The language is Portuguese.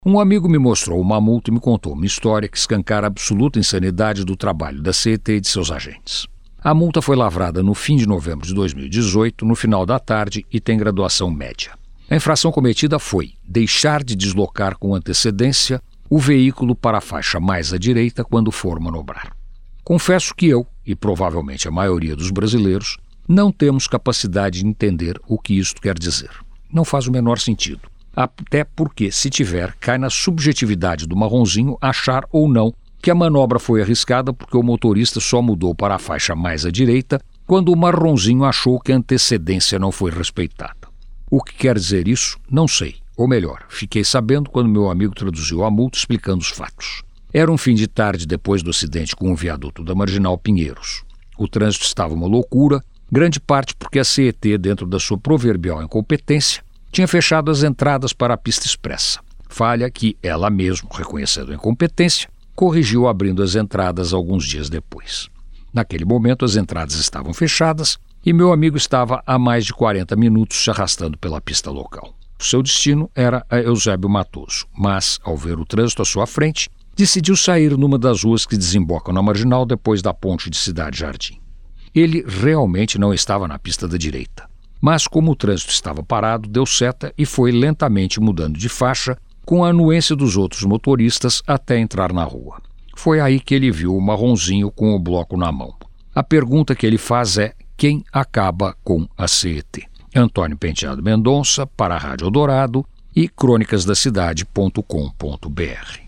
Um amigo me mostrou uma multa e me contou uma história que escancara a absoluta insanidade do trabalho da CET e de seus agentes. A multa foi lavrada no fim de novembro de 2018, no final da tarde, e tem graduação média. A infração cometida foi deixar de deslocar com antecedência o veículo para a faixa mais à direita quando for manobrar. Confesso que eu, e provavelmente a maioria dos brasileiros, não temos capacidade de entender o que isto quer dizer. Não faz o menor sentido. Até porque, se tiver, cai na subjetividade do marronzinho achar ou não que a manobra foi arriscada porque o motorista só mudou para a faixa mais à direita quando o marronzinho achou que a antecedência não foi respeitada. O que quer dizer isso, não sei. Ou melhor, fiquei sabendo quando meu amigo traduziu a multa explicando os fatos. Era um fim de tarde depois do acidente com o viaduto da Marginal Pinheiros. O trânsito estava uma loucura, grande parte porque a CET, dentro da sua proverbial incompetência, tinha fechado as entradas para a pista expressa. Falha que ela mesma, reconhecendo a incompetência, corrigiu abrindo as entradas alguns dias depois. Naquele momento, as entradas estavam fechadas e meu amigo estava há mais de 40 minutos se arrastando pela pista local. O seu destino era a Eusébio Matoso, mas, ao ver o trânsito à sua frente, decidiu sair numa das ruas que desembocam na Marginal depois da ponte de Cidade Jardim. Ele realmente não estava na pista da direita. Mas, como o trânsito estava parado, deu seta e foi lentamente mudando de faixa com a anuência dos outros motoristas até entrar na rua. Foi aí que ele viu o marronzinho com o bloco na mão. A pergunta que ele faz é: quem acaba com a CET? Antônio Penteado Mendonça, para a Rádio Eldorado e crônicasdacidade.com.br.